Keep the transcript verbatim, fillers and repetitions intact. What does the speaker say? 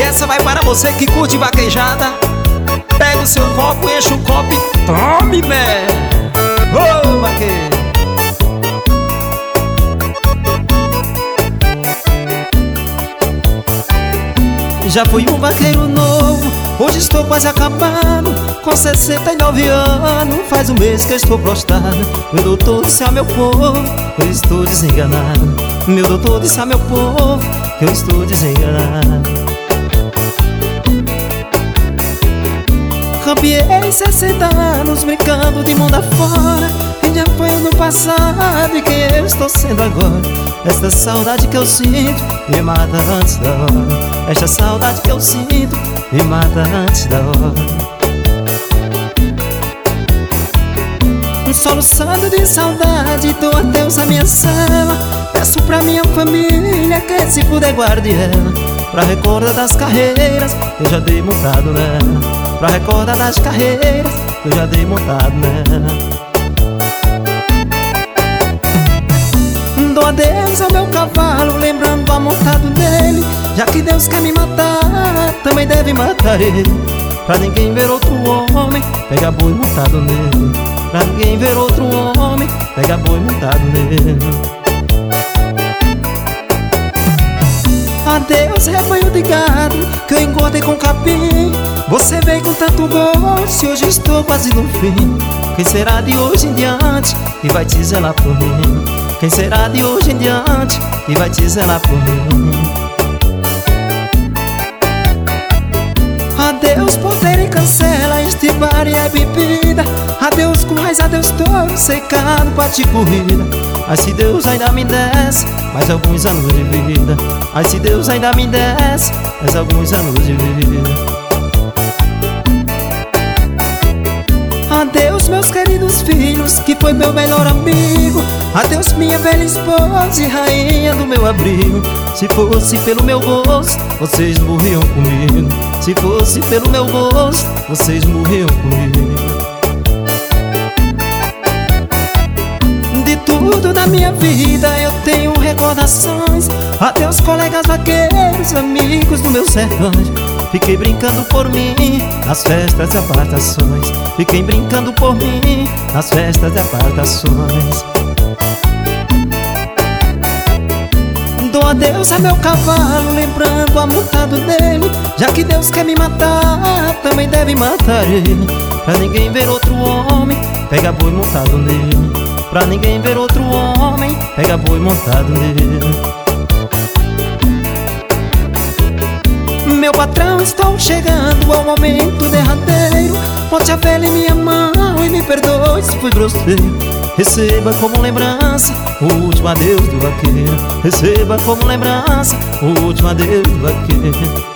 essa vai para você que curte vaquejada. Pega o seu copo, enche o copo e tome, né? Ô, oh, vaqueiro. Já fui um vaqueiro novo, hoje estou quase acabado. Com sessenta e nove anos, faz um mês que eu estou prostrado. Meu doutor disse ao meu povo, eu estou desenganado. Meu doutor disse ao meu povo, que eu estou desenganado. Campeei sessenta anos brincando de mundo afora. Quem já foi no passado e quem eu estou sendo agora. Esta saudade que eu sinto me mata antes da hora. Esta saudade que eu sinto me mata antes da hora. Soluçando de saudade, dou adeus à minha cela. Peço pra minha família que se puder guarde ela. Pra recordar das carreiras, eu já dei montado nela. Pra recordar das carreiras, eu já dei montado nela. Dou adeus ao meu cavalo, lembrando a montado nele. Já que Deus quer me matar, também deve matar ele. Pra ninguém ver outro homem, pega boi montado nele. Pra ninguém ver outro homem, pega boi montado nele. Adeus rebanho de gado, que eu engordei com capim. Você veio com tanto gosto e hoje estou quase no fim. Quem será de hoje em diante que vai te zelar por mim? Quem será de hoje em diante que vai te zelar por mim? Adeus porteiro e cancela, este bar e é bebida. Adeus currais, adeus touro, secado pra te corrida. Ai se Deus ainda me desse mais alguns anos de vida. Ai se Deus ainda me desse mais alguns anos de vida. Adeus meus queridos filhos, que foi meu melhor amigo. Adeus minha velha esposa e rainha do meu abrigo. Se fosse pelo meu gosto, vocês morriam comigo. Se fosse pelo meu gosto, vocês morriam comigo. De tudo da minha vida eu tenho recordações. Adeus colegas vaqueiros, amigos do meu sertão. Fiquei brincando por mim nas festas e apartações. Fiquei brincando por mim nas festas e apartações. Dou adeus a meu cavalo, lembrando a montado dele. Já que Deus quer me matar, também deve matar ele. Pra ninguém ver outro homem, pega boi montado nele. Pra ninguém ver outro homem, pega boi montado nele. Meu patrão, estou chegando ao momento derradeiro. Bote a vela em minha mão e me perdoe se fui grosseiro. Receba como lembrança o último adeus do vaqueiro. Receba como lembrança o último adeus do vaqueiro.